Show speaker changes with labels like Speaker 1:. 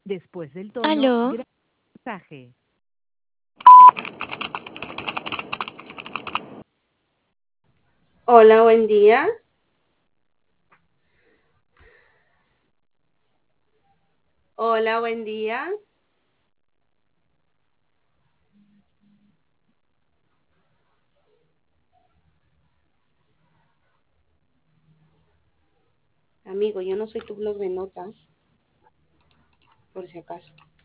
Speaker 1: Después del tono,
Speaker 2: Aló,
Speaker 1: graba el mensaje.
Speaker 3: Hola, buen día. Hola, buen día. Amigo, yo no soy tu blog de notas, por si acaso.